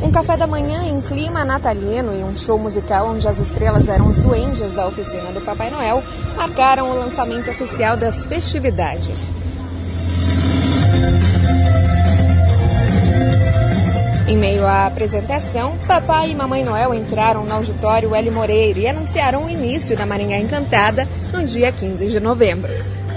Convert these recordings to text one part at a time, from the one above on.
Um café da manhã em clima natalino e um show musical onde as estrelas eram os duendes da oficina do Papai Noel marcaram o lançamento oficial das festividades. Em meio à apresentação, Papai e Mamãe Noel entraram no auditório Hélio Moreira e anunciaram o início da Maringá Encantada no dia 15 de novembro.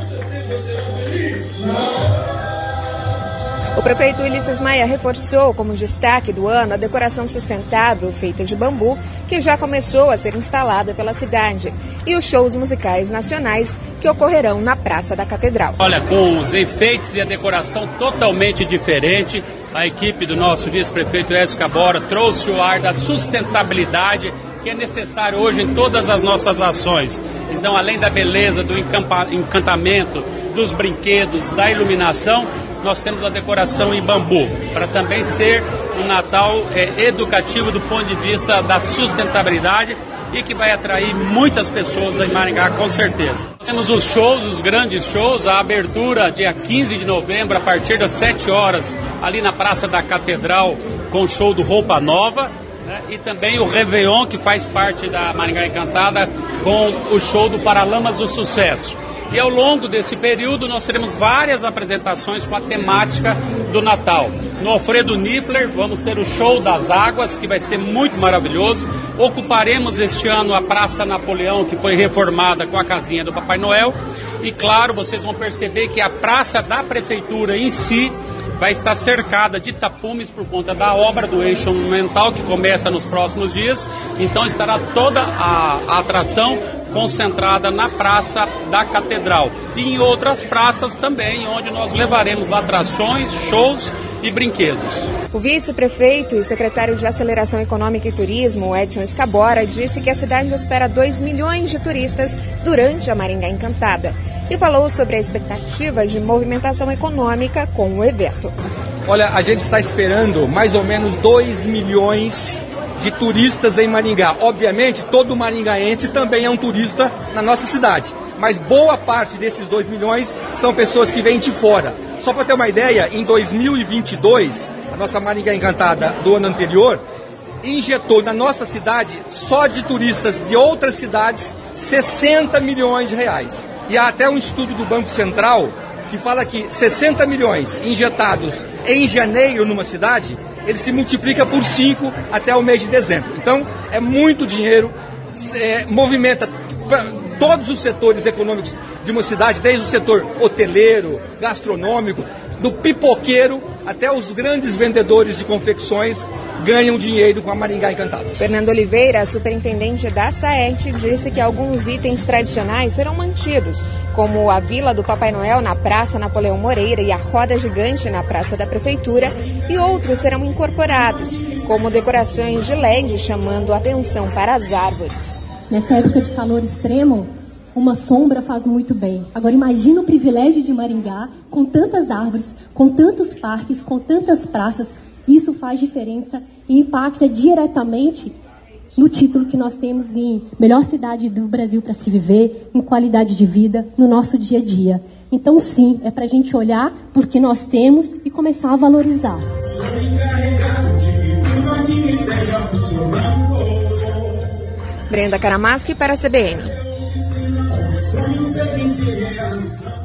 O prefeito Ulisses Maia reforçou como destaque do ano a decoração sustentável feita de bambu, que já começou a ser instalada pela cidade, e os shows musicais nacionais que ocorrerão na Praça da Catedral. Olha, com os enfeites e a decoração totalmente diferente, a equipe do nosso vice-prefeito Edson Cabora trouxe o ar da sustentabilidade que é necessário hoje em todas as nossas ações. Então, além da beleza, do encantamento, dos brinquedos, da iluminação, nós temos a decoração em bambu, para também ser um Natal educativo do ponto de vista da sustentabilidade e que vai atrair muitas pessoas em Maringá, com certeza. Temos os shows, os grandes shows, a abertura dia 15 de novembro, a partir das 7 horas, ali na Praça da Catedral, com o show do Roupa Nova, né? E também o Réveillon, que faz parte da Maringá Encantada, com o show do Paralamas do Sucesso. E ao longo desse período nós teremos várias apresentações com a temática do Natal. No Alfredo Niffler vamos ter o Show das Águas, que vai ser muito maravilhoso. Ocuparemos este ano a Praça Napoleão, que foi reformada com a casinha do Papai Noel. E claro, vocês vão perceber que a Praça da Prefeitura em si vai estar cercada de tapumes por conta da obra do eixo monumental, que começa nos próximos dias. Então estará toda a atração concentrada na Praça da Catedral e em outras praças também, onde nós levaremos atrações, shows e brinquedos. O vice-prefeito e secretário de Aceleração Econômica e Turismo, Edson Scabora, disse que a cidade espera 2 milhões de turistas durante a Maringá Encantada e falou sobre a expectativa de movimentação econômica com o evento. Olha, a gente está esperando mais ou menos 2 milhões de turistas em Maringá. Obviamente, todo maringaense também é um turista na nossa cidade, mas boa parte desses 2 milhões são pessoas que vêm de fora. Só para ter uma ideia, em 2022, a nossa Maringá Encantada do ano anterior injetou na nossa cidade, só de turistas de outras cidades, 60 milhões de reais. E há até um estudo do Banco Central que fala que 60 milhões injetados em janeiro numa cidade, ele se multiplica por 5 até o mês de dezembro. Então, é muito dinheiro, movimenta todos os setores econômicos de uma cidade, desde o setor hoteleiro, gastronômico, do pipoqueiro até os grandes vendedores de confecções ganham dinheiro com a Maringá Encantada. Fernando Oliveira, superintendente da SAERT, disse que alguns itens tradicionais serão mantidos, como a Vila do Papai Noel na Praça Napoleão Moreira e a Roda Gigante na Praça da Prefeitura, e outros serão incorporados, como decorações de LED chamando atenção para as árvores. Nessa época de calor extremo, uma sombra faz muito bem. Agora imagina o privilégio de Maringá, com tantas árvores, com tantos parques, com tantas praças. Isso faz diferença e impacta diretamente no título que nós temos em melhor cidade do Brasil para se viver, em qualidade de vida, no nosso dia a dia. Então sim, é para a gente olhar porque nós temos e começar a valorizar. Brenda Karamaschi para a CBN. Sonhos devem se realizar.